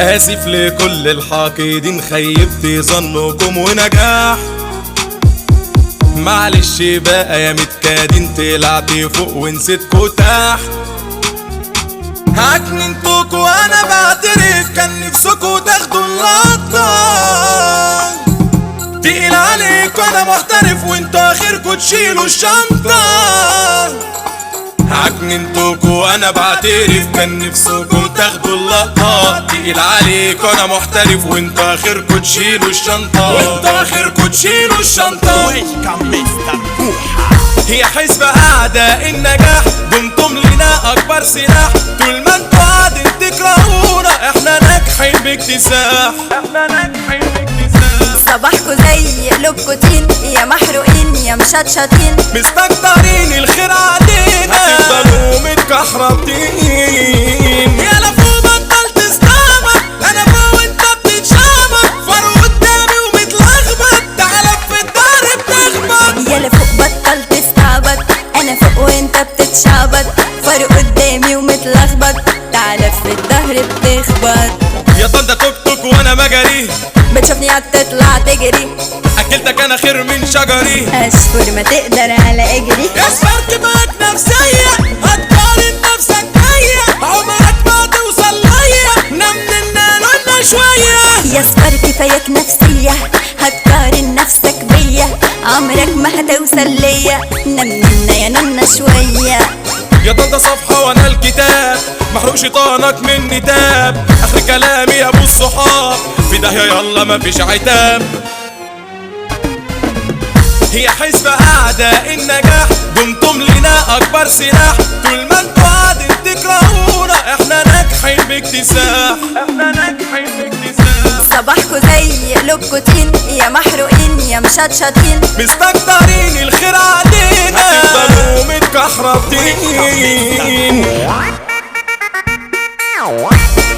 آسف لكل الحاقدين خيبت ظنكم ونجاح. معلش بقى يا متكادين طلعت فوق ونسيتكوا تحت. هجننتكوا وانا بعترف كان نفسكوا تاخدوا اللقطة. تقيل عليك وانا محترف وانتوا اخركوا تشيلوا الشنطة. هجننتكوا وانا بعترف كان نفسكوا تاخدوا اللقطة. تقيل عليك وانا محترف وانتوا اخركوا تشيلوا الشنطة. وانتوا اخركوا تشيلوا الشنطة. هي حسبة أعداء النجاح دمتم لنا أكبر سلاح. طول ما انتوا قاعدين تكرهونا احنا ناجحين باكتساح. احنا ناجحين باكتساح. صباحكوا زي قلوبكوا طين يا محروقين يا مشطشطين. مستكترين الخير علينا هتفضلوا متكحرطين. يا لفو بطل تستعبط انا فوق وانت بتتشعبط. فاروق قدامي ومتلخبط تعالى في الدار بتخبط. يا لفوق بطل تستعبط انا فوق وانت بتتشعبط. فاروق قدامي ومتلخبط تعالى في الظهر بتخبط. يا طنطا توك توك وانا مجري بتشوفني هتطلع تجري. اكلتك انا خير من شجري. اشكر ما تقدر على اجري. يا سبارك نفسية هتقارن نفسك بيا. عمرك ما توصل ليا نمنا لنا شوية. يا سبار كفاياك نفسية هتقارن نفسك بيا. عمرك ما هتوصل ليا نمنا يا ننا شوية. يا طنطا صفحة وانا الكتاب محروق شيطانك مني تاب. اخر كلامي يا ابو الصحاب في داهية يلا مفيش عتاب. هي حسبة أعداء النجاح دمتم لنا أكبر سلاح. طول ما انتوا قاعدين تكرهونا احنا ناجحين باكتساح. احنا ناجحين باكتساح. صباحكوا زي قلوبكوا طين يا محروقين يا مشطشطين. مستكترين الخير علينا هتفضلوا متكحرطين.